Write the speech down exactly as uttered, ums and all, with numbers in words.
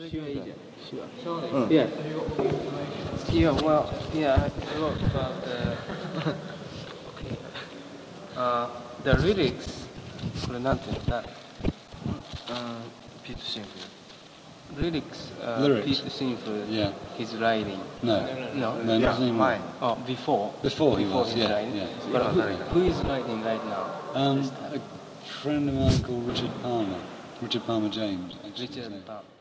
Sure. Mm. Yeah. Yeah. Well. Yeah. I wrote about the. Okay. Uh, the lyrics. これなんていうのだ。Pete Sinfield. Lyrics. Uh, Lyrics. Pete Sinfield. Yeah. He's writing. No. No. No, Yeah, not anymore. mine. Oh, before. Before he Before was, he's yeah, writing. yeah. But who, Yeah. who is writing right now? Um, a friend of mine called Richard Palmer. Richard Palmer James. Actually, his Richard name. Palmer.